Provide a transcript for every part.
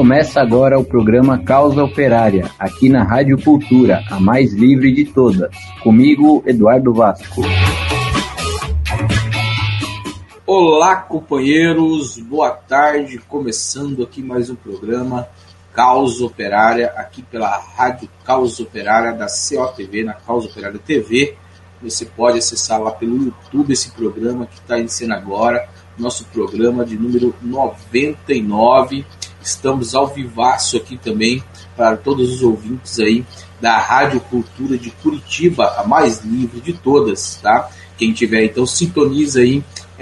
Começa agora o programa Causa Operária, aqui na Rádio Cultura, a mais livre de todas. Comigo, Eduardo Vasco. Olá, companheiros, boa tarde. Começando aqui mais um programa Causa Operária, aqui pela Rádio Causa Operária da COTV, na Causa Operária TV. Você pode acessar lá pelo YouTube esse programa que está iniciando agora, nosso programa de número 99. Estamos ao vivaço aqui também para todos os ouvintes aí da Rádio Cultura de Curitiba, a mais livre de todas, tá? Quem tiver, então, sintoniza aí,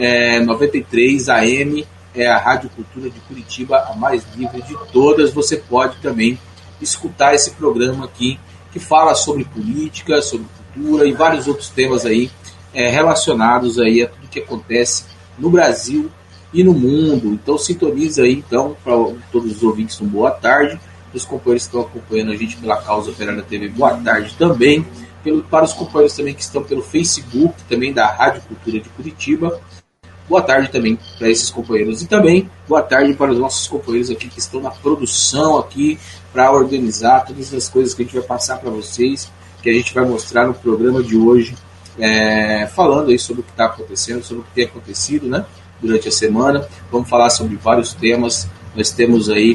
93 AM, é a Rádio Cultura de Curitiba, a mais livre de todas. Você pode também escutar esse programa aqui, que fala sobre política, sobre cultura e vários outros temas aí relacionados aí a tudo que acontece no Brasil e no mundo. Então sintoniza aí, então, para todos os ouvintes, uma boa tarde. Os companheiros que estão acompanhando a gente pela Causa Operária TV, boa tarde também. Para os companheiros também que estão pelo Facebook, também da Rádio Cultura de Curitiba, boa tarde também para esses companheiros. E também boa tarde para os nossos companheiros aqui que estão na produção aqui, para organizar todas as coisas que a gente vai passar para vocês, que a gente vai mostrar no programa de hoje, falando aí sobre o que está acontecendo, sobre o que tem acontecido, né, durante a semana. Vamos falar sobre vários temas. Nós temos aí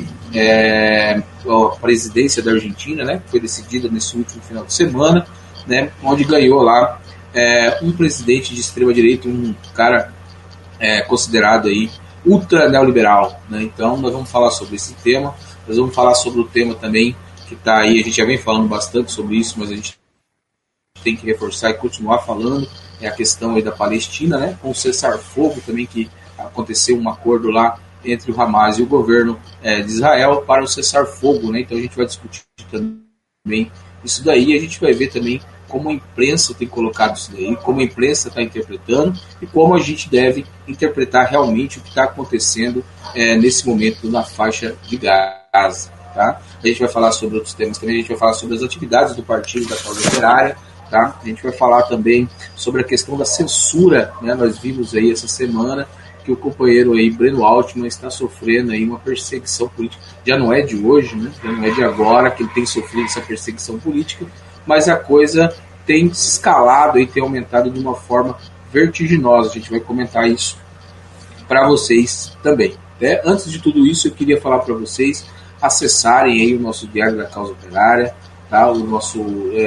a presidência da Argentina, né, que foi decidida nesse último final de semana, né, onde ganhou lá um presidente de extrema direita, um cara considerado aí ultra neoliberal, né? Então nós vamos falar sobre esse tema. Nós vamos falar sobre o tema também que está aí, a gente já vem falando bastante sobre isso, mas a gente tem que reforçar e continuar falando, é a questão aí da Palestina, né, com o cessar-fogo também, que aconteceu um acordo lá entre o Hamas e o governo de Israel para o cessar-fogo, né? Então a gente vai discutir também isso daí, a gente vai ver também como a imprensa tem colocado isso daí, como a imprensa está interpretando e como a gente deve interpretar realmente o que está acontecendo nesse momento na faixa de Gaza, tá? A gente vai falar sobre outros temas também, a gente vai falar sobre as atividades do Partido da Causa Operária, tá? A gente vai falar também sobre a questão da censura, né? Nós vimos aí essa semana que o companheiro aí, Breno Altman, está sofrendo aí uma perseguição política. Já não é de hoje, né? Já não é de agora que ele tem sofrido essa perseguição política, mas a coisa tem se escalado e tem aumentado de uma forma vertiginosa. A gente vai comentar isso para vocês também, né? Antes de tudo isso, eu queria falar para vocês acessarem aí o nosso Diário da Causa Operária, tá? O nosso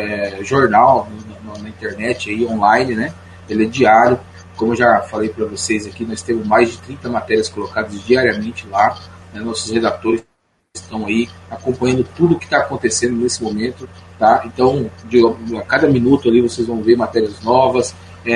jornal na internet aí, online, né? Ele é diário. Como eu já falei para vocês aqui, nós temos mais de 30 matérias colocadas diariamente lá, né? Nossos redatores estão aí acompanhando tudo o que está acontecendo nesse momento, tá? Então, a cada minuto ali vocês vão ver matérias novas,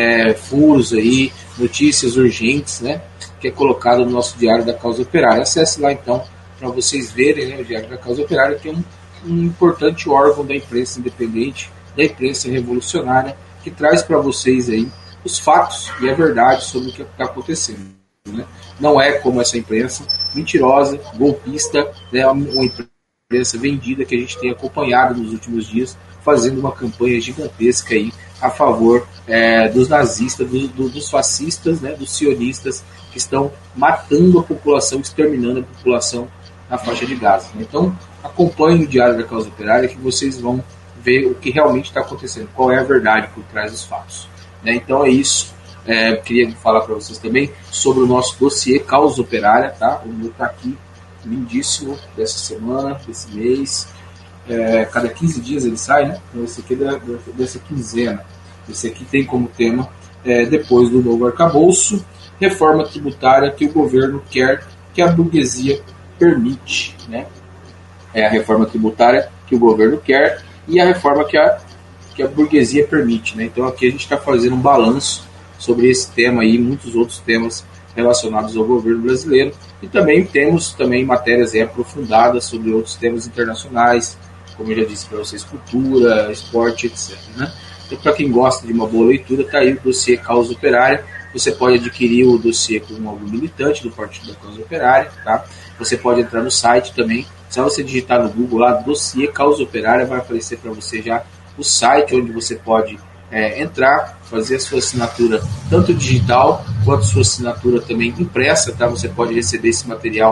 furos aí, notícias urgentes, né? Que é colocado no nosso Diário da Causa Operária. Acesse lá então para vocês verem, né, o Diário da Causa Operária, que é um importante órgão da imprensa independente, da imprensa revolucionária, que traz para vocês aí os fatos e a verdade sobre o que está acontecendo, né? Não é como essa imprensa mentirosa, golpista, né, uma imprensa vendida que a gente tem acompanhado nos últimos dias, fazendo uma campanha gigantesca aí a favor dos nazistas, dos fascistas, né, dos sionistas, que estão matando a população, exterminando a população na faixa de Gaza. Então, acompanhe o Diário da Causa Operária que vocês vão ver o que realmente está acontecendo, qual é a verdade por trás dos fatos, né? Então é isso. Queria falar para vocês também sobre o nosso dossiê Causa Operária, tá? O meu está aqui, lindíssimo, dessa semana, desse mês. Cada 15 dias ele sai, né? Então esse aqui é dessa quinzena. Esse aqui tem como tema, depois do novo arcabouço, reforma tributária que o governo quer que a burguesia permite, né? É a reforma tributária que o governo quer e a reforma que a burguesia permite, né? Então aqui a gente está fazendo um balanço sobre esse tema aí, muitos outros temas relacionados ao governo brasileiro, e também temos matérias aprofundadas sobre outros temas internacionais, como eu já disse para vocês, cultura, esporte, etc, né? Então, para quem gosta de uma boa leitura, está aí o dossiê Causa Operária. Você pode adquirir o dossiê com algum militante do Partido da Causa Operária, tá? Você pode entrar no site também, só você digitar no Google lá, dossiê Causa Operária, vai aparecer para você já o site onde você pode entrar, fazer a sua assinatura tanto digital quanto sua assinatura também impressa, tá? Você pode receber esse material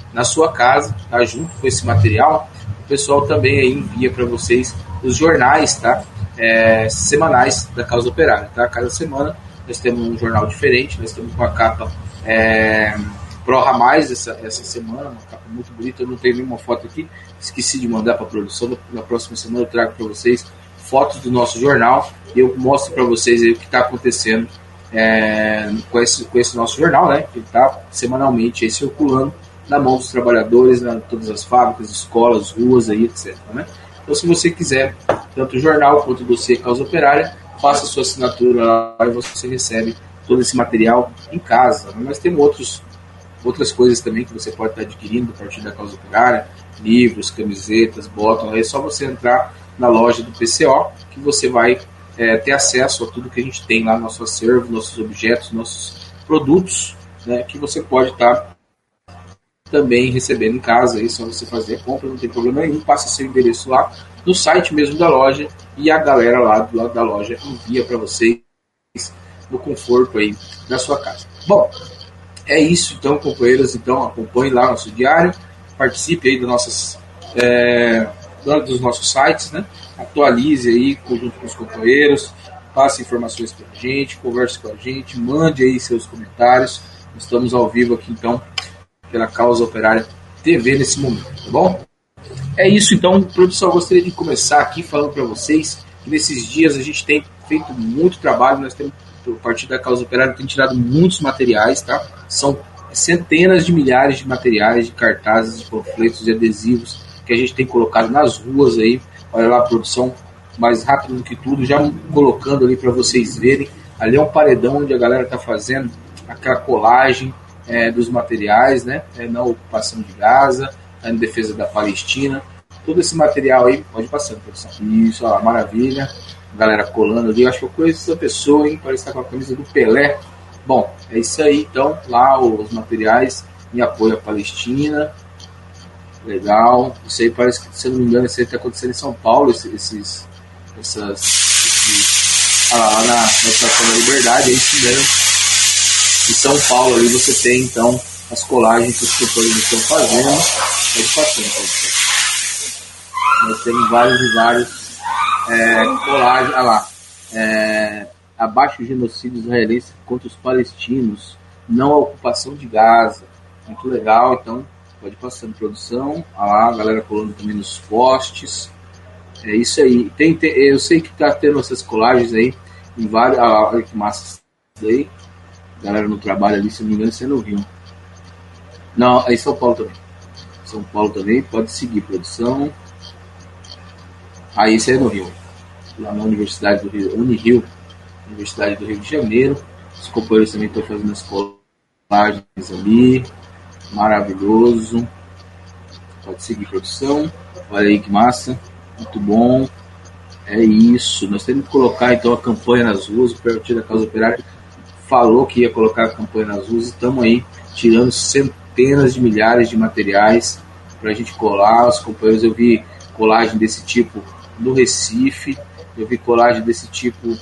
na sua casa, tá? Junto com esse material, o pessoal também aí envia para vocês os jornais, tá? Semanais da Causa Operária, tá? Cada semana nós temos um jornal diferente, nós estamos com a capa Prorra Mais essa semana, uma capa muito bonita. Eu não tenho nenhuma foto aqui, esqueci de mandar para a produção. Na próxima semana eu trago para vocês fotos do nosso jornal e eu mostro para vocês aí o que está acontecendo com esse nosso jornal, né? Que está semanalmente aí circulando na mão dos trabalhadores, todas as fábricas, escolas, ruas, aí, etc. Né? Então, se você quiser tanto o jornal quanto o dossiê Causa Operária, faça a sua assinatura lá e você recebe todo esse material em casa. Nós temos outras coisas também que você pode estar adquirindo a partir da Causa Operária, livros, camisetas, botas. É só você entrar na loja do PCO que você vai ter acesso a tudo que a gente tem lá no nosso acervo, nossos objetos, nossos produtos, né, que você pode estar também recebendo em casa. Aí é só você fazer a compra, não tem problema nenhum, passa seu endereço lá no site mesmo da loja e a galera lá do lado da loja envia para vocês no conforto aí da sua casa. Bom, é isso então, companheiros. Então acompanhe lá nosso diário, participe aí dos nossos sites, né? Atualize aí junto com os companheiros, passe informações para a gente, converse com a gente, mande aí seus comentários. Estamos ao vivo aqui então pela Causa Operária TV nesse momento, tá bom? É isso então, produção. Eu gostaria de começar aqui falando para vocês que nesses dias a gente tem feito muito trabalho. Nós temos, a partir da Causa Operária, tem tirado muitos materiais, tá? São centenas de milhares de materiais, de cartazes, de panfletos, de adesivos que a gente tem colocado nas ruas aí. Olha lá a produção, mais rápido do que tudo, já colocando ali para vocês verem. Ali é um paredão onde a galera está fazendo aquela colagem dos materiais, né? Na ocupação de Gaza, na defesa da Palestina. Todo esse material aí, pode passar, produção. Isso, ó, maravilha. A galera colando ali. Eu acho que eu conheço essa pessoa, hein? Parece que tá com a camisa do Pelé. Bom, é isso aí, então. Lá os materiais em apoio à Palestina. Legal. Isso aí parece que, se eu não me engano, isso aí está acontecendo em São Paulo, lá na Estação da Liberdade, é isso mesmo. Em São Paulo ali você tem então as colagens que os companheiros estão fazendo. Pode passar, nós temos vários e vários colagens. Olha lá, abaixo o genocídio israelense contra os palestinos, não a ocupação de Gaza. Muito legal, então pode passar de produção. Olha lá, a galera colando também nos postes. É isso aí. Eu sei que está tendo essas colagens aí em vários. Olha que massa isso aí. Galera no trabalho ali, se não me engano, você não viu. Não, é em São Paulo também. São Paulo também, pode seguir produção. Aí isso aí é no Rio. Lá na Universidade do Rio, Unirio, Universidade do Rio de Janeiro. Os companheiros também estão fazendo as colagens ali. Maravilhoso. Pode seguir produção. Olha aí que massa. Muito bom. É isso. Nós temos que colocar então a campanha nas ruas. O Partido da Causa Operária falou que ia colocar a campanha nas ruas. Estamos aí tirando centenas de milhares de materiais para a gente colar. Os companheiros, eu vi colagem desse tipo no Recife, eu vi colagem desse tipo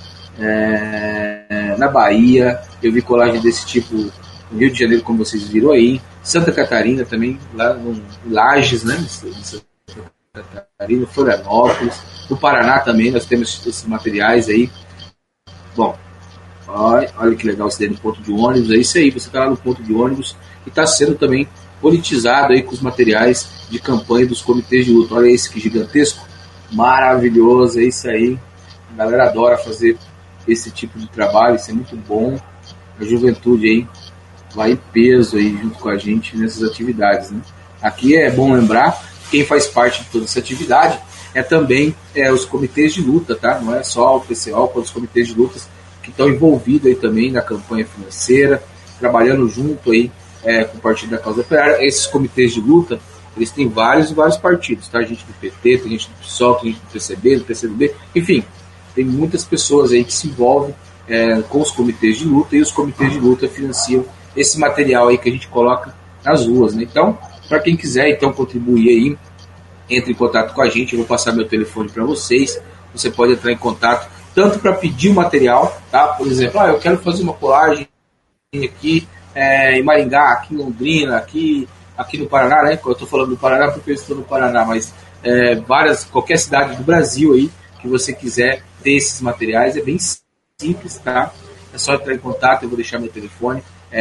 na Bahia, eu vi colagem desse tipo no Rio de Janeiro, como vocês viram aí, Santa Catarina também, lá em Lages, né? Santa Catarina, Florianópolis, no Paraná também nós temos esses materiais aí. Bom, olha que legal, você no ponto de ônibus, é isso aí, você está lá no ponto de ônibus e está sendo também politizado aí com os materiais de campanha dos comitês de luta. Olha esse que gigantesco, maravilhoso, é isso aí. A galera adora fazer esse tipo de trabalho, isso é muito bom. A juventude aí vai em peso aí junto com a gente nessas atividades, né? Aqui é bom lembrar, quem faz parte de toda essa atividade é também os comitês de luta, tá? Não é só o PCO, quanto os comitês de lutas que estão envolvidos aí também na campanha financeira, trabalhando junto aí com o Partido da Causa Operária. Esses comitês de luta, eles têm vários e vários partidos, tá? Gente do PT, tem gente do PSOL, tem gente do PCB, do PCdoB, enfim, tem muitas pessoas aí que se envolvem com os comitês de luta, e os comitês de luta financiam esse material aí que a gente coloca nas ruas, né? Então, para quem quiser então contribuir aí, entre em contato com a gente, eu vou passar meu telefone para vocês, você pode entrar em contato tanto para pedir o material, tá? Por exemplo, eu quero fazer uma colagem aqui em Maringá, aqui em Londrina, aqui aqui no Paraná, né? Eu estou falando do Paraná porque eu estou no Paraná, mas qualquer cidade do Brasil aí que você quiser ter esses materiais, é bem simples, tá? É só entrar em contato, eu vou deixar meu telefone,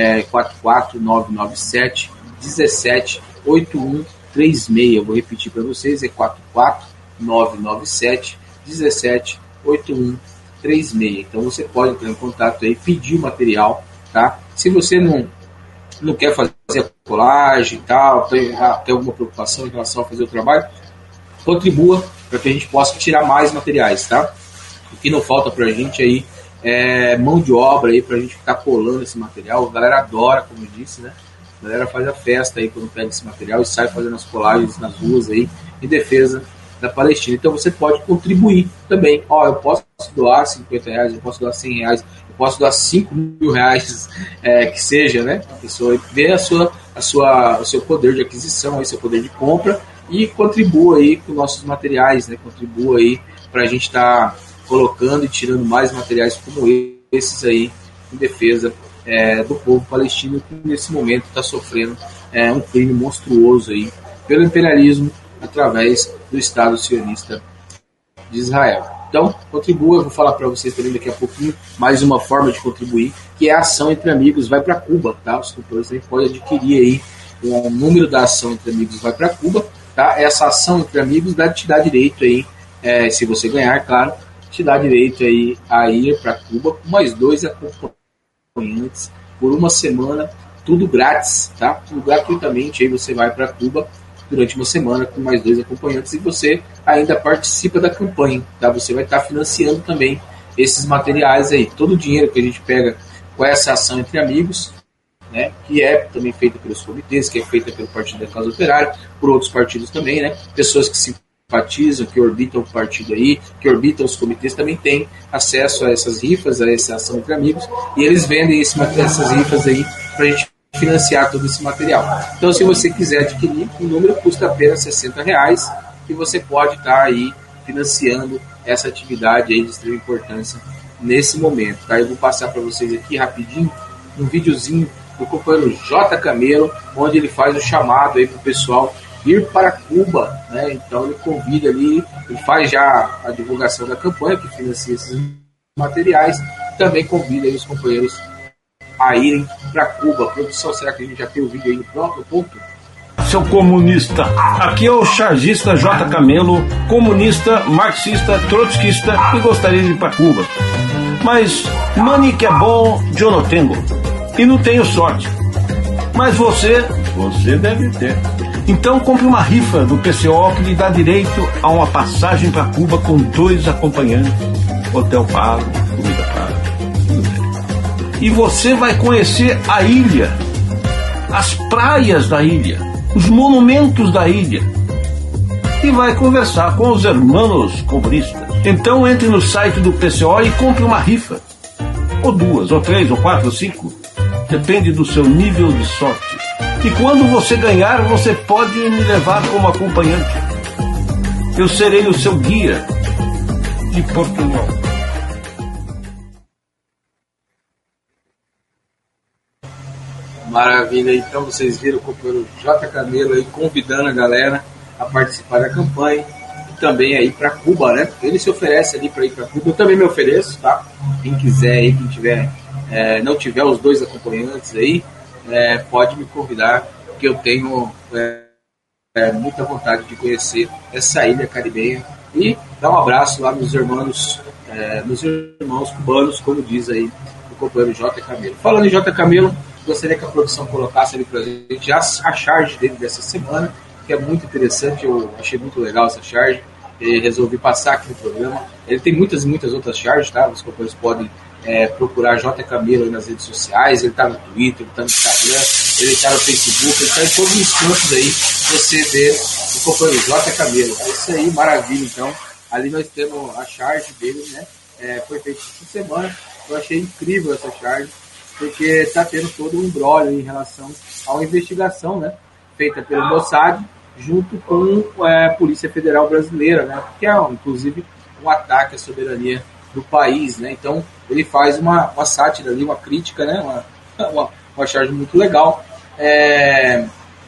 44997 178136. Eu vou repetir para vocês, é 44997 178136. Então você pode entrar em contato aí, pedir o material, tá? Se você não quer fazer a colagem e tal, tem alguma preocupação em relação a fazer o trabalho, contribua para que a gente possa tirar mais materiais, tá? O que não falta para a gente aí é mão de obra aí para a gente ficar colando esse material. A galera adora, como eu disse, né? A galera faz a festa aí quando pega esse material e sai fazendo as colagens nas ruas aí em defesa da Palestina. Então você pode contribuir também. Eu posso doar R$50, eu posso doar R$100, eu posso doar R$5.000, que seja, né? A pessoa vê o seu poder de aquisição, aí, seu poder de compra, e contribua aí com nossos materiais, né? Contribua aí para a gente estar colocando e tirando mais materiais como esses aí em defesa do povo palestino, que nesse momento está sofrendo um crime monstruoso aí pelo imperialismo através do Estado sionista de Israel. Então, contribua, eu vou falar para vocês também daqui a pouquinho mais uma forma de contribuir, que é a Ação Entre Amigos Vai para Cuba, tá? Os companheiros também podem adquirir aí o número da Ação Entre Amigos Vai para Cuba, tá? Essa Ação Entre Amigos te dá direito aí, se você ganhar, claro, te dá direito aí a ir para Cuba com mais 2 acompanhantes por uma semana, tudo grátis, tá? Tudo gratuitamente, aí você vai para Cuba durante uma semana com mais 2 acompanhantes e você ainda participa da campanha, tá? Você vai estar financiando também esses materiais aí. Todo o dinheiro que a gente pega com essa Ação Entre Amigos, né, que é também feita pelos comitês, que é feita pelo Partido da Causa Operária, por outros partidos também, né? Pessoas que simpatizam, que orbitam o partido aí, que orbitam os comitês, também têm acesso a essas rifas, a essa Ação Entre Amigos, e eles vendem essas rifas aí pra gente financiar todo esse material. Então, se você quiser adquirir, o número custa apenas R$60, e você pode estar aí financiando essa atividade aí de extrema importância nesse momento, tá? Eu vou passar para vocês aqui rapidinho um videozinho do companheiro J. Camelo, onde ele faz o chamado aí para o pessoal ir para Cuba, né? Então ele convida ali, ele faz já a divulgação da campanha que financia esses materiais, e também convida aí os companheiros a irem para Cuba. Produção, será que a gente já tem o vídeo aí no próprio ponto? Seu comunista, aqui é o chargista J. Camelo, comunista, marxista, trotskista e gostaria de ir para Cuba. Mas money que é bom, eu não tenho. E não tenho sorte. Mas você deve ter. Então compre uma rifa do PCO que lhe dá direito a uma passagem para Cuba com 2 acompanhantes, hotel pago, comida paga, tudo bem. E você vai conhecer a ilha, as praias da ilha, os monumentos da ilha, e vai conversar com os hermanos comunistas. Então entre no site do PCO e compre uma rifa, ou 2, ou 3, ou 4, ou 5, depende do seu nível de sorte. E quando você ganhar, você pode me levar como acompanhante. Eu serei o seu guia de Portugal. Maravilha, então vocês viram o companheiro J. Camelo aí convidando a galera a participar da campanha e também aí para Cuba, né? Ele se oferece ali para ir para Cuba, eu também me ofereço, tá? Quem quiser aí, quem tiver, não tiver os 2 acompanhantes aí, pode me convidar, porque eu tenho muita vontade de conhecer essa ilha caribenha e dar um abraço lá nos irmãos cubanos, como diz aí o companheiro J. Camelo. Falando em J. Camelo, gostaria que a produção colocasse ali pra gente já a charge dele dessa semana, que é muito interessante, eu achei muito legal essa charge, e resolvi passar aqui no programa. Ele tem muitas outras charges, tá? Os companheiros podem procurar J. Camelo aí nas redes sociais, ele está no Twitter, ele está no Instagram, ele está no Facebook, ele está em todos os cantos aí, você vê o companheiro J. Camelo. É isso aí, maravilha. Então, ali nós temos a charge dele, né? Foi feita essa semana, eu achei incrível essa charge, porque está tendo todo um embrólio em relação a uma investigação, né, feita pelo Mossad, junto com a Polícia Federal Brasileira, né, que é, inclusive, um ataque à soberania do país, né. Então, ele faz uma sátira ali, uma crítica, né, uma charge muito legal,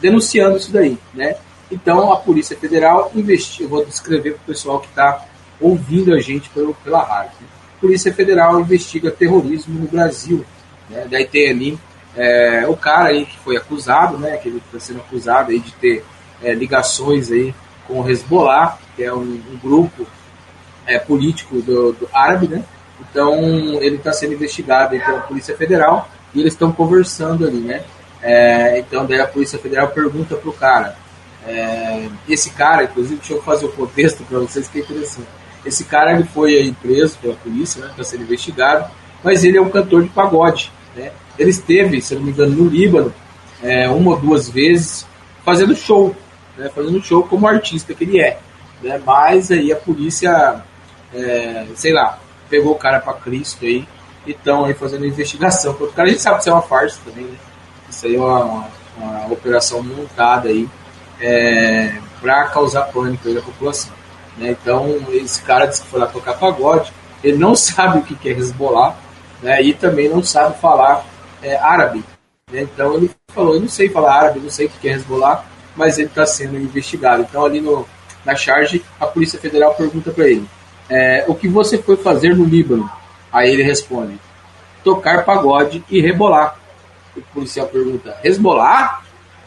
denunciando isso daí, né? Então a Polícia Federal investiga, eu vou descrever para o pessoal que está ouvindo a gente pela rádio. Né? A Polícia Federal investiga terrorismo no Brasil, né? Daí tem ali o cara aí que foi acusado, né? Que ele está sendo acusado aí de ter ligações aí com o Hezbollah, que é um grupo político do árabe, né? Então ele está sendo investigado aí pela Polícia Federal e eles estão conversando ali, né? Então daí a Polícia Federal pergunta pro cara, esse cara, inclusive, deixa eu fazer o contexto para vocês que é interessante. Esse cara ele foi aí preso pela polícia, né? Está sendo investigado, mas ele é um cantor de pagode, né? Ele esteve, se não me engano, no Líbano uma ou duas vezes fazendo show, né? Fazendo show como artista que ele é, né? Mas aí a polícia sei lá, pegou o cara para Cristo aí e estão aí fazendo investigação. Porque o cara a gente sabe que isso é uma farsa também, né? Isso aí é uma operação montada aí para causar pânico aí na população, né? Então esse cara disse que foi lá tocar pagode, ele não sabe o que é Hezbollah, né? E também não sabe falar árabe, né? Então ele falou, eu não sei falar árabe, não sei o que é Hezbollah, mas ele está sendo investigado. Então ali na charge a Polícia Federal pergunta para ele, o que você foi fazer no Líbano? Aí ele responde, tocar pagode e rebolar. O policial pergunta, Hezbollah?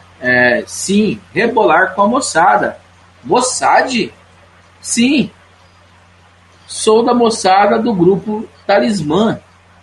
Sim, rebolar com a Mossad. Mossad? Sim, sou da Mossad do grupo Talismã.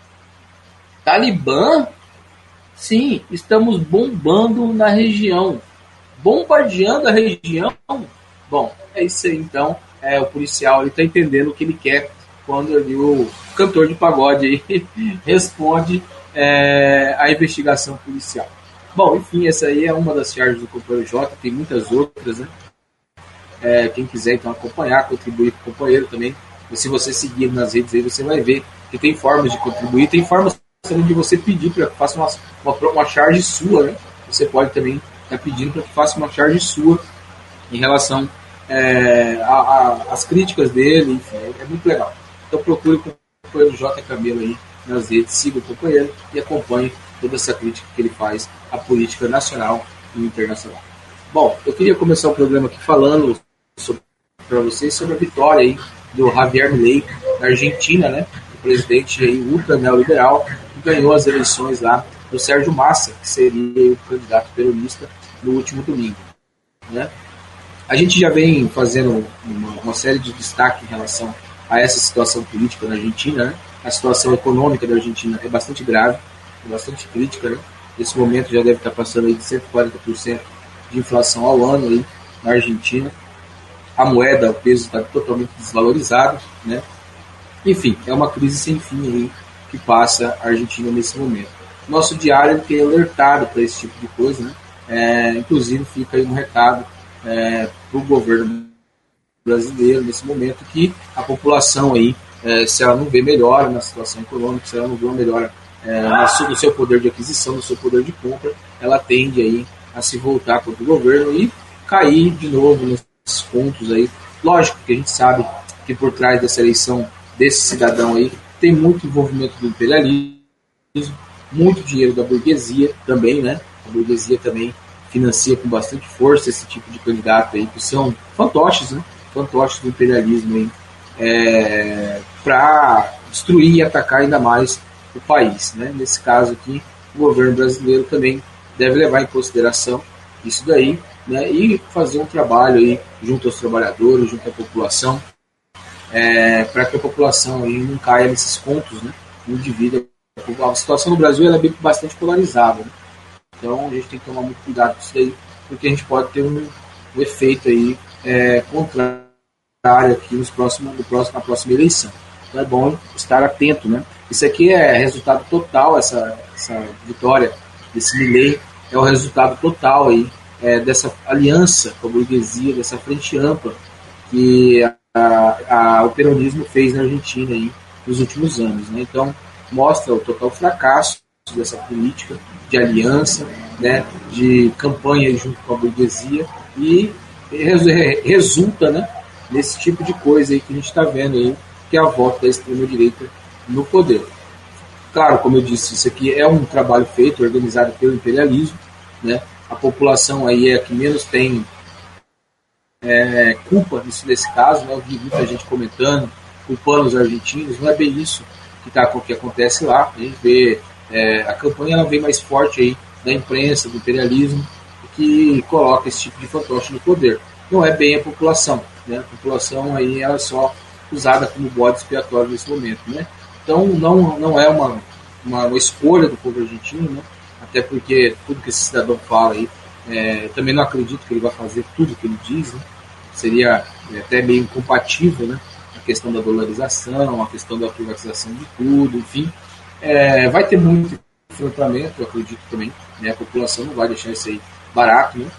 Talibã? Sim, estamos bombando na região. Bombardeando a região? Bom, é isso aí então. O policial está entendendo o que ele quer quando ali o cantor de pagode aí responde a investigação policial. Bom, enfim, essa aí é uma das charges do companheiro J, tem muitas outras, né? Quem quiser então acompanhar, contribuir com o companheiro também. E se você seguir nas redes aí, você vai ver que tem formas de contribuir, tem formas também de você pedir para que faça uma charge sua, né? Você pode também estar pedindo para que faça uma charge sua em relação as críticas dele, enfim, é muito legal. Então procure o companheiro J. Camelo aí nas redes, siga o companheiro e acompanhe toda essa crítica que ele faz à política nacional e internacional. Bom, eu queria começar o programa aqui falando para vocês sobre a vitória aí do Javier Milei na Argentina, né? O presidente aí ultra neoliberal que ganhou as eleições lá do Sérgio Massa, que seria o candidato peronista no último domingo, né? A gente já vem fazendo uma série de destaque em relação a essa situação política na Argentina, né? A situação econômica da Argentina é bastante grave, é bastante crítica, né? Nesse momento já deve estar passando aí de 140% de inflação ao ano aí na Argentina. A moeda, o peso está totalmente desvalorizado, né? Enfim, é uma crise sem fim aí que passa a Argentina nesse momento. Nosso diário tem alertado para esse tipo de coisa, né? Inclusive fica aí um recado para o governo brasileiro nesse momento, que a população aí, se ela não vê melhora na situação econômica, se ela não vê uma melhora no seu poder de aquisição, no seu poder de compra, ela tende aí a se voltar contra o governo e cair de novo nesses pontos aí. Lógico que a gente sabe que por trás dessa eleição desse cidadão aí tem muito envolvimento do imperialismo, muito dinheiro da burguesia também, né? A burguesia também financia com bastante força esse tipo de candidato aí, que são fantoches, né? Fantoches do imperialismo aí, para destruir e atacar ainda mais o país, né? Nesse caso aqui, o governo brasileiro também deve levar em consideração isso daí, né? E fazer um trabalho aí junto aos trabalhadores, junto à população, para que a população aí não caia nesses contos, né? Não divida. A situação no Brasil ela é bastante polarizada, né? Então a gente tem que tomar muito cuidado com isso aí, porque a gente pode ter um efeito aí contrário aqui na próxima eleição. Então é bom estar atento, né? Isso aqui é resultado total, essa vitória desse Milei é o resultado total aí, dessa aliança com a burguesia, dessa frente ampla que o peronismo fez na Argentina aí nos últimos anos, né? Então mostra o total fracasso dessa política de aliança, né, de campanha junto com a burguesia, e resulta, né, nesse tipo de coisa aí que a gente está vendo aí, que é a volta da extrema-direita no poder. Claro, como eu disse, isso aqui é um trabalho feito, organizado pelo imperialismo, né, a população aí é a que menos tem culpa nesse caso, né? Eu vi muita gente comentando, culpando os argentinos. Não é bem isso que acontece lá. A gente vê a campanha, ela vem mais forte aí da imprensa, do imperialismo, que coloca esse tipo de fantoche no poder. Não é bem a população, né? A população aí ela é só usada como bode expiatório nesse momento, né? Então não é uma escolha do povo argentino, né? Até porque tudo que esse cidadão fala aí, também não acredito que ele vai fazer tudo que ele diz, né? Seria até meio incompatível, né? A questão da dolarização, a questão da privatização de tudo, enfim. Vai ter muito enfrentamento, eu acredito também, né? A população não vai deixar isso aí barato, né?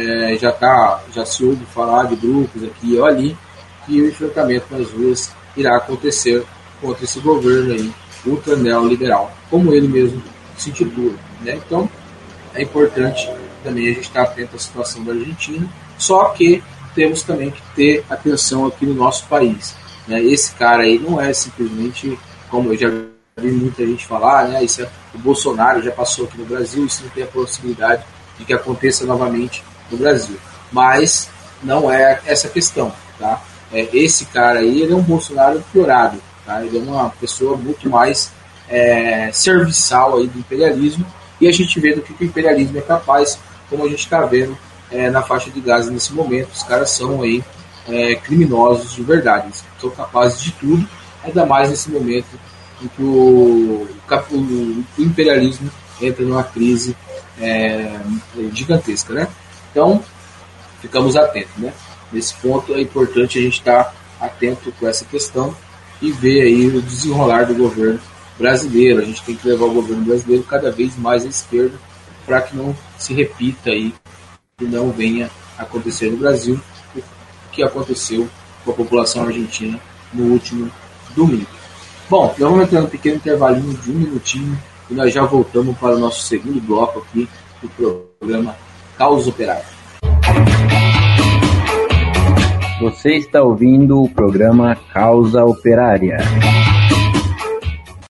Já se ouve falar de grupos aqui ou ali, que o enfrentamento nas ruas irá acontecer contra esse governo aí, ultra neoliberal, como ele mesmo se intitula, né? Então, é importante também a gente estar atento à situação da Argentina, só que temos também que ter atenção aqui no nosso país, né? Esse cara aí não é simplesmente, como eu já vi muita gente falar, né? O Bolsonaro já passou aqui no Brasil, isso não tem a possibilidade de que aconteça novamente no Brasil. Mas não é essa questão, tá? Esse cara aí, ele é um Bolsonaro piorado, tá? Ele é uma pessoa muito mais serviçal aí do imperialismo, e a gente vê do que o imperialismo é capaz, como a gente está vendo na faixa de Gaza nesse momento. Os caras são aí criminosos de verdade, eles são capazes de tudo, ainda mais nesse momento em que o imperialismo entra numa crise gigantesca, né? Então, ficamos atentos, né? Nesse ponto é importante a gente estar atento com essa questão e ver aí o desenrolar do governo brasileiro. A gente tem que levar o governo brasileiro cada vez mais à esquerda para que não se repita aí e não venha acontecer no Brasil o que aconteceu com a população argentina no último domingo. Bom, nós vamos entrar num pequeno intervalinho de 1 minutinho e nós já voltamos para o nosso segundo bloco aqui do programa Caos Operário. Você está ouvindo o programa Causa Operária.